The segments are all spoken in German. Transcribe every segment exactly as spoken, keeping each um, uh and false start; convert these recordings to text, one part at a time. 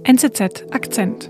N Z Z Akzent.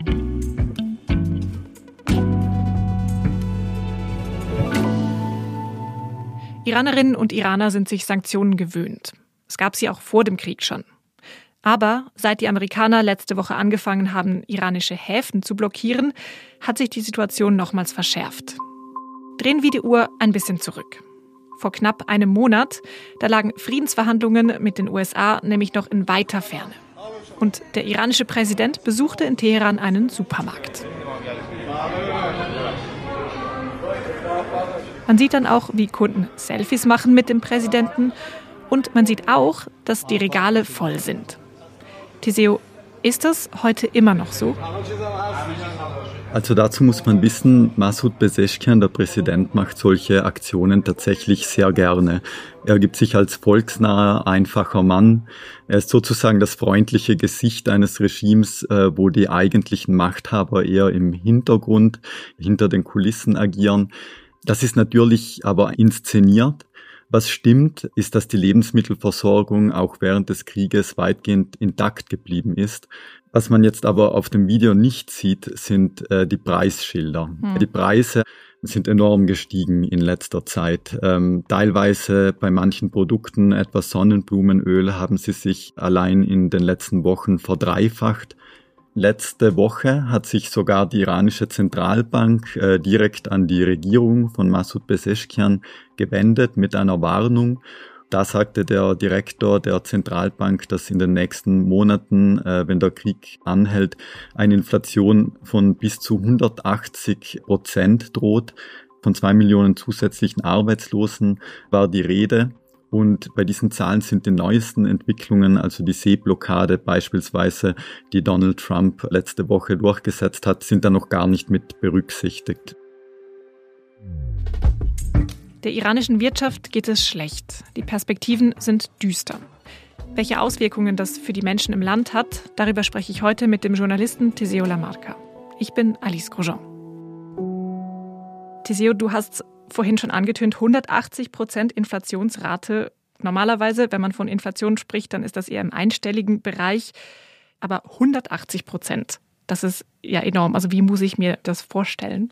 Iranerinnen und Iraner sind sich Sanktionen gewöhnt. Es gab sie auch vor dem Krieg schon. Aber seit die Amerikaner letzte Woche angefangen haben, iranische Häfen zu blockieren, hat sich die Situation nochmals verschärft. Drehen wir die Uhr ein bisschen zurück. Vor knapp einem Monat, da lagen Friedensverhandlungen mit den U S A nämlich noch in weiter Ferne. Und der iranische Präsident besuchte in Teheran einen Supermarkt. Man sieht dann auch, wie Kunden Selfies machen mit dem Präsidenten. Und man sieht auch, dass die Regale voll sind. Teseo, ist das heute immer noch so? Also dazu muss man wissen, Masoud Pezeshkian, der Präsident, macht solche Aktionen tatsächlich sehr gerne. Er gibt sich als volksnaher, einfacher Mann. Er ist sozusagen das freundliche Gesicht eines Regimes, wo die eigentlichen Machthaber eher im Hintergrund, hinter den Kulissen agieren. Das ist natürlich aber inszeniert. Was stimmt, ist, dass die Lebensmittelversorgung auch während des Krieges weitgehend intakt geblieben ist. Was man jetzt aber auf dem Video nicht sieht, sind äh, die Preisschilder. Hm. Die Preise sind enorm gestiegen in letzter Zeit. Ähm, teilweise bei manchen Produkten, etwa Sonnenblumenöl, haben sie sich allein in den letzten Wochen verdreifacht. Letzte Woche hat sich sogar die iranische Zentralbank äh, direkt an die Regierung von Masoud Pezeshkian gewendet mit einer Warnung. Da sagte der Direktor der Zentralbank, dass in den nächsten Monaten, äh, wenn der Krieg anhält, eine Inflation von bis zu hundertachtzig Prozent droht. Von zwei Millionen zusätzlichen Arbeitslosen war die Rede. Und bei diesen Zahlen sind die neuesten Entwicklungen, also die Seeblockade beispielsweise, die Donald Trump letzte Woche durchgesetzt hat, sind da noch gar nicht mit berücksichtigt. Der iranischen Wirtschaft geht es schlecht. Die Perspektiven sind düster. Welche Auswirkungen das für die Menschen im Land hat, darüber spreche ich heute mit dem Journalisten Teseo Lamarca. Ich bin Alice Grosjean. Teseo, du hast vorhin schon angetönt, hundertachtzig Prozent Inflationsrate. Normalerweise, wenn man von Inflation spricht, dann ist das eher im einstelligen Bereich. Aber hundertachtzig Prozent, das ist ja enorm. Also wie muss ich mir das vorstellen?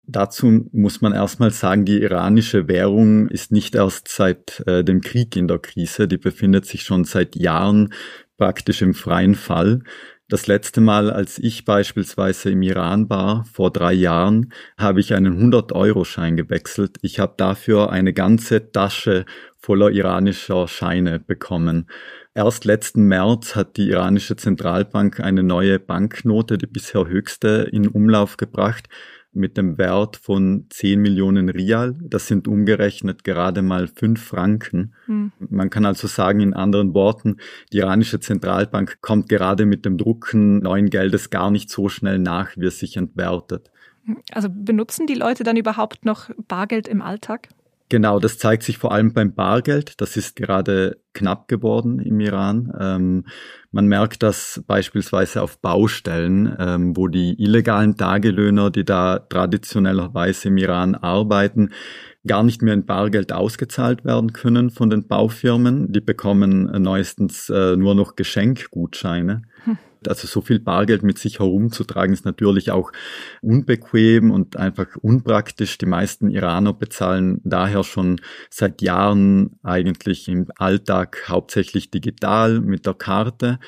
Dazu muss man erstmal sagen, die iranische Währung ist nicht erst seit äh, dem Krieg in der Krise. Die befindet sich schon seit Jahren praktisch im freien Fall. Das letzte Mal, als ich beispielsweise im Iran war, vor drei Jahren, habe ich einen hundert-Euro-Schein gewechselt. Ich habe dafür eine ganze Tasche voller iranischer Scheine bekommen. Erst letzten März hat die iranische Zentralbank eine neue Banknote, die bisher höchste, in Umlauf gebracht, mit dem Wert von zehn Millionen Rial. Das sind umgerechnet gerade mal fünf Franken. Hm. Man kann also sagen, in anderen Worten, die iranische Zentralbank kommt gerade mit dem Drucken neuen Geldes gar nicht so schnell nach, wie es sich entwertet. Also benutzen die Leute dann überhaupt noch Bargeld im Alltag? Genau, das zeigt sich vor allem beim Bargeld. Das ist gerade knapp geworden im Iran. Ähm, man merkt das beispielsweise auf Baustellen, ähm, wo die illegalen Tagelöhner, die da traditionellerweise im Iran arbeiten, gar nicht mehr in Bargeld ausgezahlt werden können von den Baufirmen. Die bekommen neuestens äh, nur noch Geschenkgutscheine. Hm. Also so viel Bargeld mit sich herumzutragen ist natürlich auch unbequem und einfach unpraktisch. Die meisten Iraner bezahlen daher schon seit Jahren eigentlich im Alltag hauptsächlich digital mit der Karte.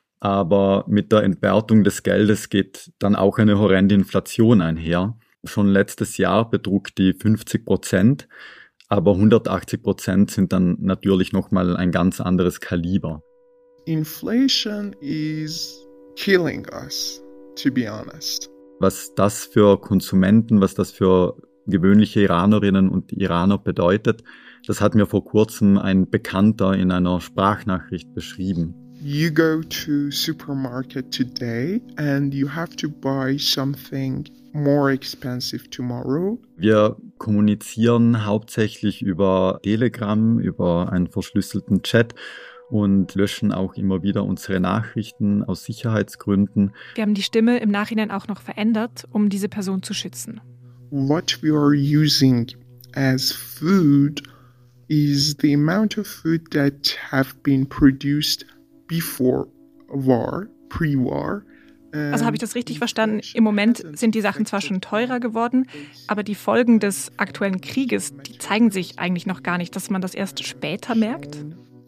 Aber mit der Entwertung des Geldes geht dann auch eine horrende Inflation einher. Schon letztes Jahr betrug die fünfzig Prozent, aber hundertachtzig Prozent sind dann natürlich nochmal ein ganz anderes Kaliber. Inflation is killing us, to be honest. Was das für Konsumenten, was das für gewöhnliche Iranerinnen und Iraner bedeutet, das hat mir vor kurzem ein Bekannter in einer Sprachnachricht beschrieben. You go to supermarket today and you have to buy something more expensive tomorrow. Wir kommunizieren hauptsächlich über Telegram, über einen verschlüsselten Chat und löschen auch immer wieder unsere Nachrichten aus Sicherheitsgründen. Wir haben die Stimme im Nachhinein auch noch verändert, um diese Person zu schützen. What we are using as food is the amount of food that have been produced before war, pre-war. Also habe ich das richtig verstanden? Im Moment sind die Sachen zwar schon teurer geworden, aber die Folgen des aktuellen Krieges, die zeigen sich eigentlich noch gar nicht, dass man das erst später merkt?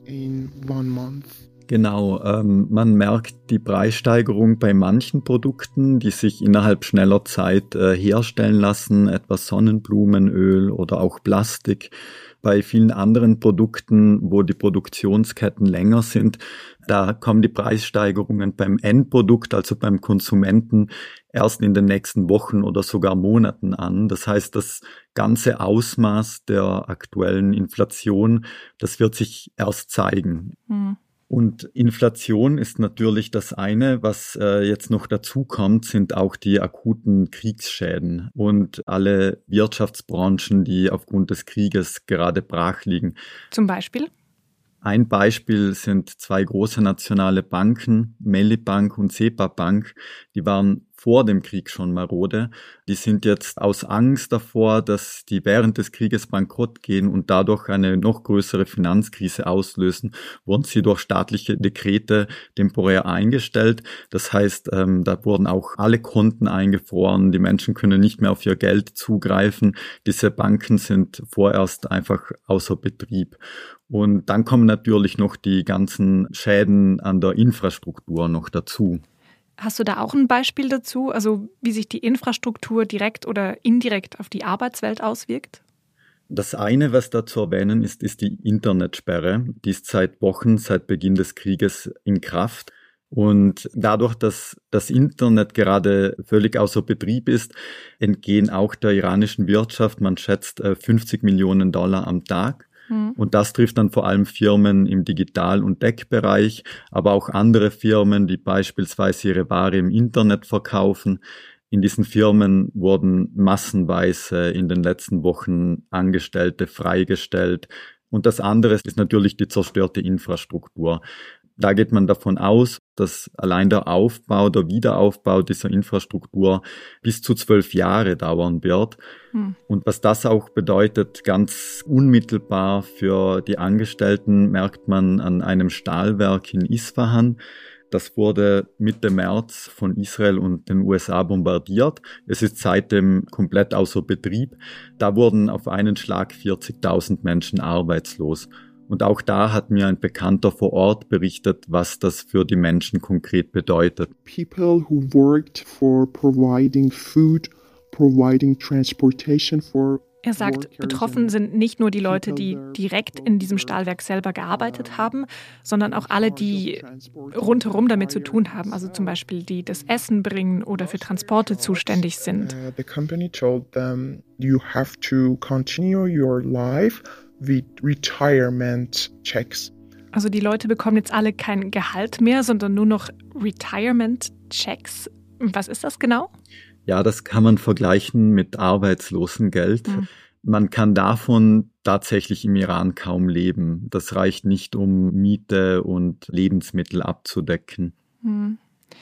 In one month. Genau, ähm, man merkt die Preissteigerung bei manchen Produkten, die sich innerhalb schneller Zeit äh, herstellen lassen, etwa Sonnenblumenöl oder auch Plastik. Bei vielen anderen Produkten, wo die Produktionsketten länger sind, da kommen die Preissteigerungen beim Endprodukt, also beim Konsumenten, erst in den nächsten Wochen oder sogar Monaten an. Das heißt, das ganze Ausmaß der aktuellen Inflation, das wird sich erst zeigen. Mhm. Und Inflation ist natürlich das eine, was äh, jetzt noch dazu kommt, sind auch die akuten Kriegsschäden und alle Wirtschaftsbranchen, die aufgrund des Krieges gerade brach liegen. Zum Beispiel? Ein Beispiel sind zwei große nationale Banken, Melli Bank und SEPA Bank, die waren vor dem Krieg schon marode. Die sind jetzt aus Angst davor, dass die während des Krieges bankrott gehen und dadurch eine noch größere Finanzkrise auslösen, wurden sie durch staatliche Dekrete temporär eingestellt. Das heißt, ähm, da wurden auch alle Konten eingefroren, die Menschen können nicht mehr auf ihr Geld zugreifen. Diese Banken sind vorerst einfach außer Betrieb. Und dann kommen natürlich noch die ganzen Schäden an der Infrastruktur noch dazu. Hast du da auch ein Beispiel dazu, also wie sich die Infrastruktur direkt oder indirekt auf die Arbeitswelt auswirkt? Das eine, was da zu erwähnen ist, ist die Internetsperre. Die ist seit Wochen, seit Beginn des Krieges in Kraft. Und dadurch, dass das Internet gerade völlig außer Betrieb ist, entgehen auch der iranischen Wirtschaft, man schätzt fünfzig Millionen Dollar am Tag. Und das trifft dann vor allem Firmen im Digital- und Tech-Bereich, aber auch andere Firmen, die beispielsweise ihre Ware im Internet verkaufen. In diesen Firmen wurden massenweise in den letzten Wochen Angestellte freigestellt. Und das andere ist natürlich die zerstörte Infrastruktur. Da geht man davon aus, dass allein der Aufbau, der Wiederaufbau dieser Infrastruktur bis zu zwölf Jahre dauern wird. Hm. Und was das auch bedeutet, ganz unmittelbar für die Angestellten, merkt man an einem Stahlwerk in Isfahan. Das wurde Mitte März von Israel und den U S A bombardiert. Es ist seitdem komplett außer Betrieb. Da wurden auf einen Schlag vierzigtausend Menschen arbeitslos. Und auch da hat mir ein Bekannter vor Ort berichtet, was das für die Menschen konkret bedeutet. People who worked for providing food, providing transportation for Er sagt, betroffen sind nicht nur die Leute, die direkt in diesem Stahlwerk selber gearbeitet haben, sondern auch alle, die rundherum damit zu tun haben, also zum Beispiel die das Essen bringen oder für Transporte zuständig sind. The company told them, you have to continue your life with retirement checks. Also die Leute bekommen jetzt alle kein Gehalt mehr, sondern nur noch Retirement Checks. Was ist das genau? Ja, das kann man vergleichen mit Arbeitslosengeld. Mhm. Man kann davon tatsächlich im Iran kaum leben. Das reicht nicht, um Miete und Lebensmittel abzudecken. Mhm.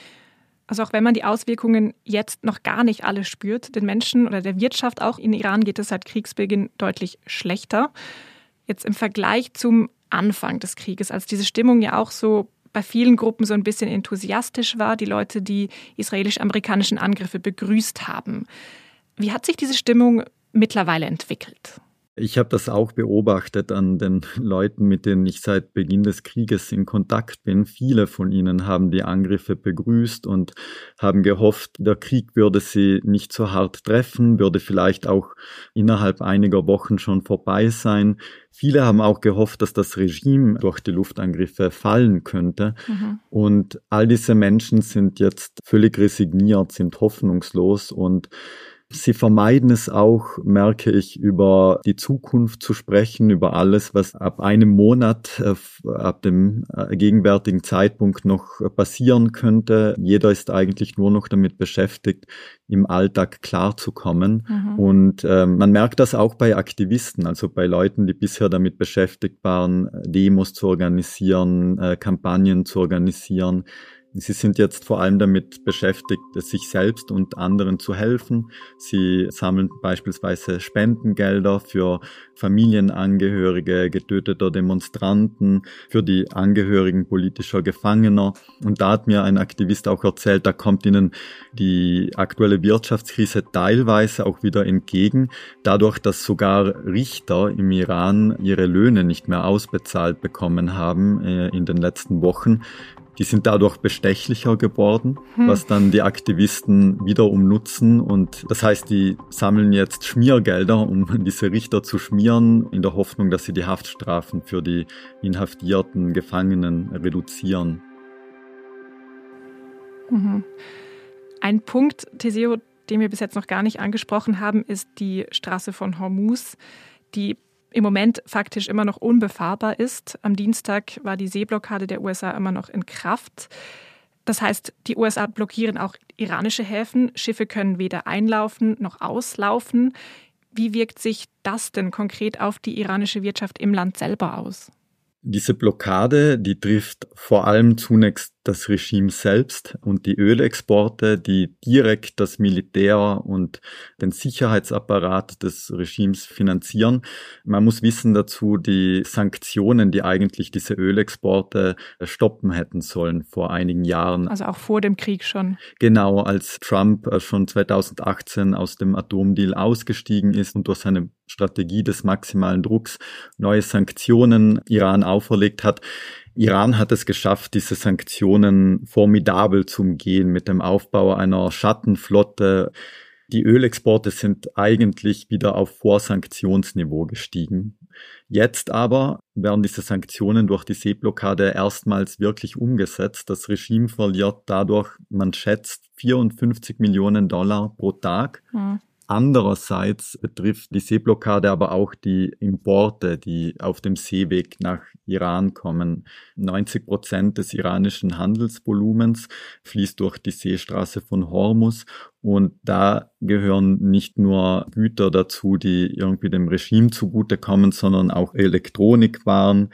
Also auch wenn man die Auswirkungen jetzt noch gar nicht alle spürt, den Menschen oder der Wirtschaft auch in Iran geht es seit Kriegsbeginn deutlich schlechter. Jetzt im Vergleich zum Anfang des Krieges, als diese Stimmung ja auch so bei vielen Gruppen so ein bisschen enthusiastisch war, die Leute, die israelisch-amerikanischen Angriffe begrüßt haben. Wie hat sich diese Stimmung mittlerweile entwickelt? Ich habe das auch beobachtet an den Leuten, mit denen ich seit Beginn des Krieges in Kontakt bin. Viele von ihnen haben die Angriffe begrüßt und haben gehofft, der Krieg würde sie nicht so hart treffen, würde vielleicht auch innerhalb einiger Wochen schon vorbei sein. Viele haben auch gehofft, dass das Regime durch die Luftangriffe fallen könnte. Mhm. Und all diese Menschen sind jetzt völlig resigniert, sind hoffnungslos und sie vermeiden es auch, merke ich, über die Zukunft zu sprechen, über alles, was ab einem Monat, äh, ab dem äh, gegenwärtigen Zeitpunkt noch passieren könnte. Jeder ist eigentlich nur noch damit beschäftigt, im Alltag klarzukommen. Mhm. Und äh, man merkt das auch bei Aktivisten, also bei Leuten, die bisher damit beschäftigt waren, Demos zu organisieren, äh, Kampagnen zu organisieren. Sie sind jetzt vor allem damit beschäftigt, sich selbst und anderen zu helfen. Sie sammeln beispielsweise Spendengelder für Familienangehörige getöteter Demonstranten, für die Angehörigen politischer Gefangener. Und da hat mir ein Aktivist auch erzählt, da kommt ihnen die aktuelle Wirtschaftskrise teilweise auch wieder entgegen, dadurch, dass sogar Richter im Iran ihre Löhne nicht mehr ausbezahlt bekommen haben äh, in den letzten Wochen. Die sind dadurch bestechlicher geworden, hm. was dann die Aktivisten wiederum nutzen. Und das heißt, die sammeln jetzt Schmiergelder, um diese Richter zu schmieren, in der Hoffnung, dass sie die Haftstrafen für die inhaftierten Gefangenen reduzieren. Mhm. Ein Punkt, Teseo, den wir bis jetzt noch gar nicht angesprochen haben, ist die Straße von Hormuz, die im Moment faktisch immer noch unbefahrbar ist. Am Dienstag war die Seeblockade der U S A immer noch in Kraft. Das heißt, die U S A blockieren auch iranische Häfen. Schiffe können weder einlaufen noch auslaufen. Wie wirkt sich das denn konkret auf die iranische Wirtschaft im Land selber aus? Diese Blockade, die trifft vor allem zunächst das Regime selbst und die Ölexporte, die direkt das Militär und den Sicherheitsapparat des Regimes finanzieren. Man muss wissen dazu, die Sanktionen, die eigentlich diese Ölexporte stoppen hätten sollen vor einigen Jahren. Also auch vor dem Krieg schon. Genau, als Trump schon zweitausendachtzehn aus dem Atomdeal ausgestiegen ist und durch seine Strategie des maximalen Drucks neue Sanktionen Iran auferlegt hat. Iran hat es geschafft, diese Sanktionen formidabel zu umgehen mit dem Aufbau einer Schattenflotte. Die Ölexporte sind eigentlich wieder auf Vorsanktionsniveau gestiegen. Jetzt aber werden diese Sanktionen durch die Seeblockade erstmals wirklich umgesetzt. Das Regime verliert dadurch, man schätzt, vierundfünfzig Millionen Dollar pro Tag. Mhm. Andererseits betrifft die Seeblockade aber auch die Importe, die auf dem Seeweg nach Iran kommen. neunzig Prozent des iranischen Handelsvolumens fließt durch die Seestraße von Hormuz. Und da gehören nicht nur Güter dazu, die irgendwie dem Regime zugutekommen, sondern auch Elektronikwaren,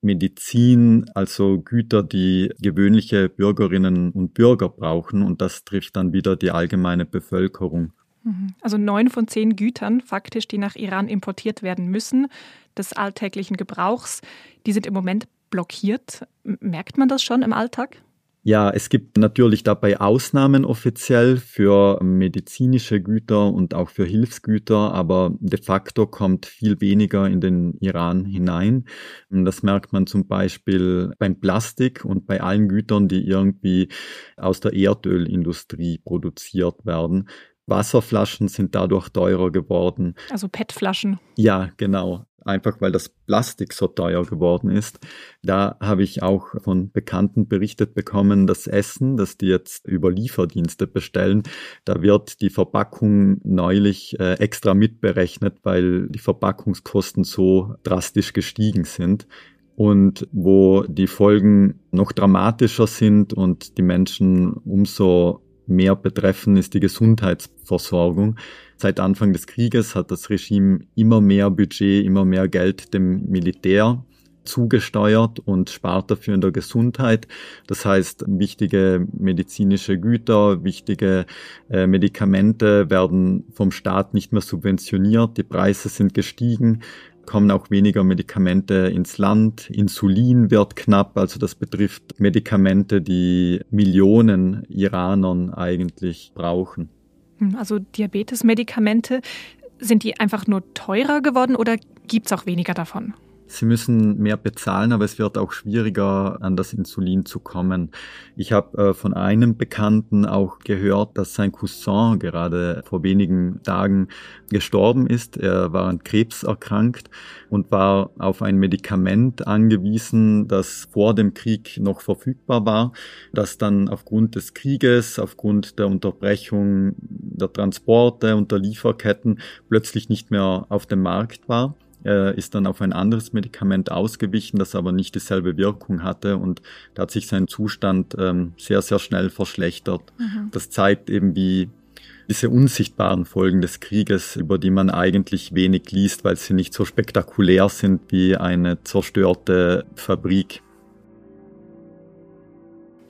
Medizin, also Güter, die gewöhnliche Bürgerinnen und Bürger brauchen. Und das trifft dann wieder die allgemeine Bevölkerung. Also neun von zehn Gütern faktisch, die nach Iran importiert werden müssen, des alltäglichen Gebrauchs, die sind im Moment blockiert. Merkt man das schon im Alltag? Ja, es gibt natürlich dabei Ausnahmen offiziell für medizinische Güter und auch für Hilfsgüter, aber de facto kommt viel weniger in den Iran hinein. Das merkt man zum Beispiel beim Plastik und bei allen Gütern, die irgendwie aus der Erdölindustrie produziert werden. Wasserflaschen sind dadurch teurer geworden. Also P E T-Flaschen. Ja, genau. Einfach weil das Plastik so teuer geworden ist. Da habe ich auch von Bekannten berichtet bekommen, das Essen, das die jetzt über Lieferdienste bestellen, da wird die Verpackung neulich äh, extra mitberechnet, weil die Verpackungskosten so drastisch gestiegen sind. Und wo die Folgen noch dramatischer sind und die Menschen umso mehr betreffen, ist die Gesundheitsversorgung. Seit Anfang des Krieges hat das Regime immer mehr Budget, immer mehr Geld dem Militär zugesteuert und spart dafür in der Gesundheit. Das heißt, wichtige medizinische Güter, wichtige äh, Medikamente werden vom Staat nicht mehr subventioniert. Die Preise sind gestiegen, kommen auch weniger Medikamente ins Land. Insulin wird knapp, also das betrifft Medikamente, die Millionen Iranern eigentlich brauchen. Also Diabetesmedikamente, sind die einfach nur teurer geworden oder gibt es auch weniger davon? Sie müssen mehr bezahlen, aber es wird auch schwieriger, an das Insulin zu kommen. Ich habe äh, von einem Bekannten auch gehört, dass sein Cousin gerade vor wenigen Tagen gestorben ist. Er war an Krebs erkrankt und war auf ein Medikament angewiesen, das vor dem Krieg noch verfügbar war, das dann aufgrund des Krieges, aufgrund der Unterbrechung der Transporte und der Lieferketten plötzlich nicht mehr auf dem Markt war. Er ist dann auf ein anderes Medikament ausgewichen, das aber nicht dieselbe Wirkung hatte und da hat sich sein Zustand ähm, sehr, sehr schnell verschlechtert. Mhm. Das zeigt eben, wie diese unsichtbaren Folgen des Krieges, über die man eigentlich wenig liest, weil sie nicht so spektakulär sind wie eine zerstörte Fabrik.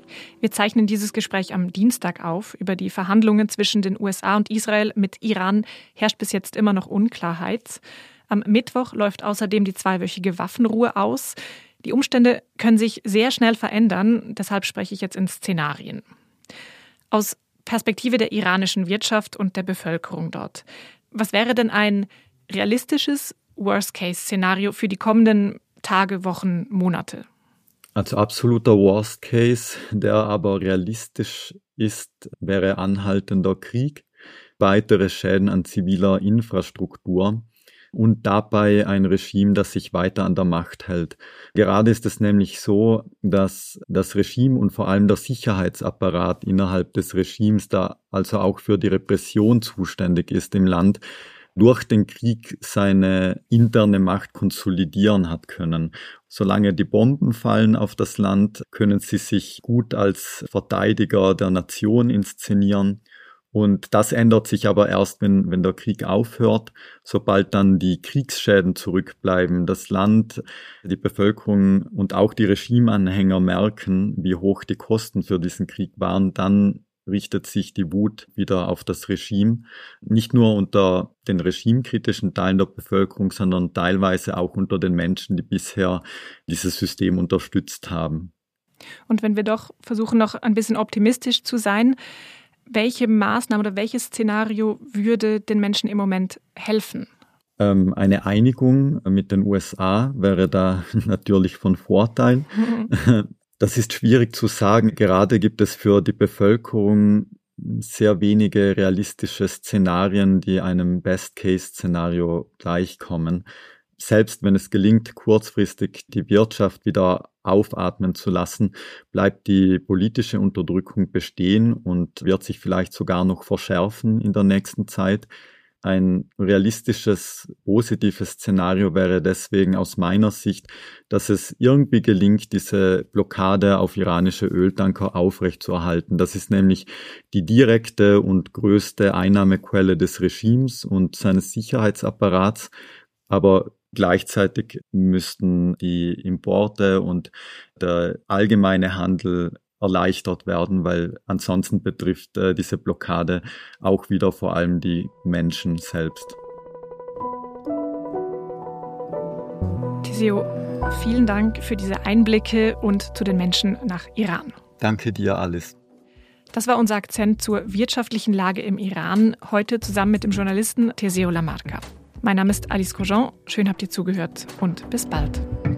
Wir zeichnen dieses Gespräch am Dienstag auf. Über die Verhandlungen zwischen den U S A und Israel mit Iran herrscht bis jetzt immer noch Unklarheit. Am Mittwoch läuft außerdem die zweiwöchige Waffenruhe aus. Die Umstände können sich sehr schnell verändern, deshalb spreche ich jetzt in Szenarien. Aus Perspektive der iranischen Wirtschaft und der Bevölkerung dort. Was wäre denn ein realistisches Worst-Case-Szenario für die kommenden Tage, Wochen, Monate? Also absoluter Worst Case, der aber realistisch ist, wäre anhaltender Krieg, weitere Schäden an ziviler Infrastruktur und dabei ein Regime, das sich weiter an der Macht hält. Gerade ist es nämlich so, dass das Regime und vor allem der Sicherheitsapparat innerhalb des Regimes, da also auch für die Repression zuständig ist im Land, durch den Krieg seine interne Macht konsolidieren hat können. Solange die Bomben fallen auf das Land, können sie sich gut als Verteidiger der Nation inszenieren. Und das ändert sich aber erst, wenn, wenn der Krieg aufhört, sobald dann die Kriegsschäden zurückbleiben, das Land, die Bevölkerung und auch die Regimeanhänger merken, wie hoch die Kosten für diesen Krieg waren, dann richtet sich die Wut wieder auf das Regime, nicht nur unter den regimekritischen Teilen der Bevölkerung, sondern teilweise auch unter den Menschen, die bisher dieses System unterstützt haben. Und wenn wir doch versuchen, noch ein bisschen optimistisch zu sein, welche Maßnahme oder welches Szenario würde den Menschen im Moment helfen? Ähm, eine Einigung mit den U S A wäre da natürlich von Vorteil. Mhm. Das ist schwierig zu sagen. Gerade gibt es für die Bevölkerung sehr wenige realistische Szenarien, die einem Best-Case-Szenario gleichkommen. Selbst wenn es gelingt, kurzfristig die Wirtschaft wieder aufatmen zu lassen, bleibt die politische Unterdrückung bestehen und wird sich vielleicht sogar noch verschärfen in der nächsten Zeit. Ein realistisches, positives Szenario wäre deswegen aus meiner Sicht, dass es irgendwie gelingt, diese Blockade auf iranische Öltanker aufrechtzuerhalten. Das ist nämlich die direkte und größte Einnahmequelle des Regimes und seines Sicherheitsapparats. Aber gleichzeitig müssten die Importe und der allgemeine Handel erleichtert werden, weil ansonsten betrifft äh, diese Blockade auch wieder vor allem die Menschen selbst. Teseo, vielen Dank für diese Einblicke und zu den Menschen nach Iran. Danke dir, Alice. Das war unser Akzent zur wirtschaftlichen Lage im Iran, heute zusammen mit dem Journalisten Teseo Lamarca. Mein Name ist Alice Grosjean, schön habt ihr zugehört und bis bald.